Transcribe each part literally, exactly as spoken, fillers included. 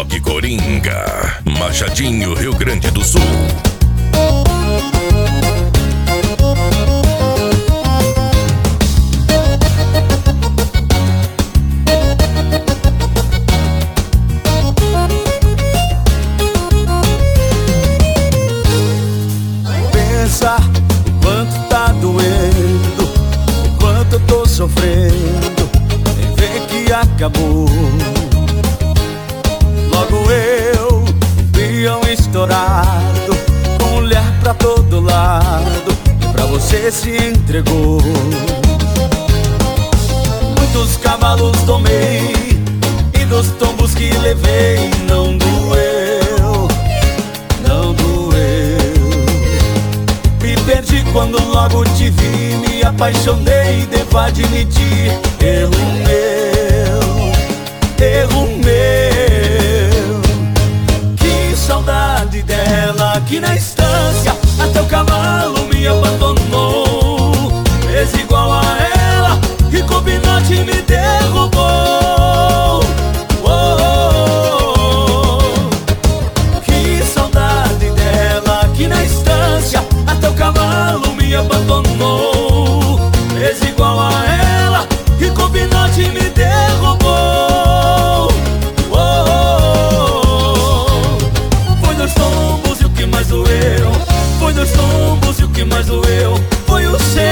Rock Coringa, Machadinho, Rio Grande do Sul. Pensa o quanto tá doendo, o quanto eu tô sofrendo, nem ver que acabou. Logo eu vi um estourado, com mulher pra todo lado, e pra você se entregou. Muitos cavalos tomei, e dos tombos que levei não doeu, não doeu. Me perdi quando logo te vi, me apaixonei, devo admitir, erro meu, erro meu. Saudade dela que na estância até o cavalo me abandonou. Fez igual a ela e combinante me derrubou. Oh, oh, oh. Que saudade dela que na estância até o cavalo me abandonou. Fez igual a ela e combinante me derrubou. Foi dois tombos e o que mais doeu foi o seu,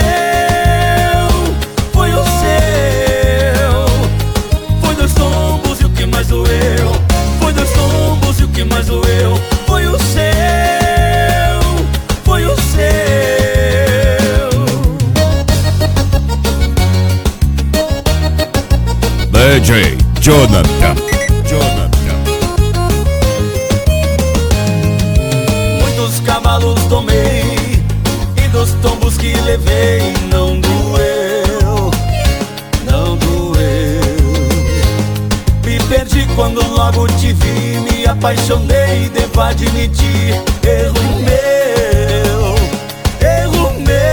foi o seu. Foi dois tombos e o que mais doeu, foi dois tombos e o que mais doeu foi o seu, foi o seu. D J Jonathan, Jonathan. Cavalos tomei, e dos tombos que levei não doeu, não doeu. Me perdi quando logo te vi, me apaixonei, devo admitir, erro meu, erro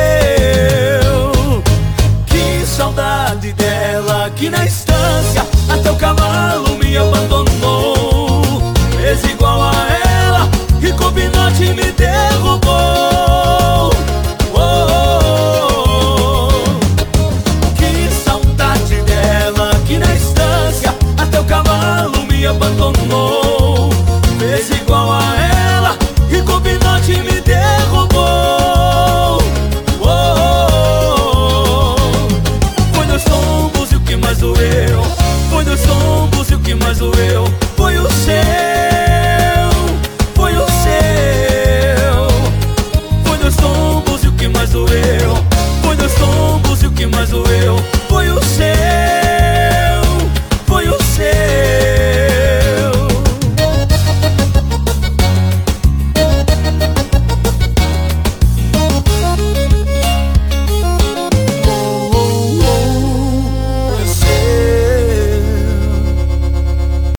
meu. Que saudade dela que na estância até o cavalo me abandonou. Fez igual a ela e combinante me derrubou. Oh, oh, oh. Que saudade dela que na estância até o cavalo me abandonou. Fez igual a ela e combinante me derrubou. Oh, oh, oh. Foi dois tombos e o que mais doeu, foi dois tombos e o que mais doeu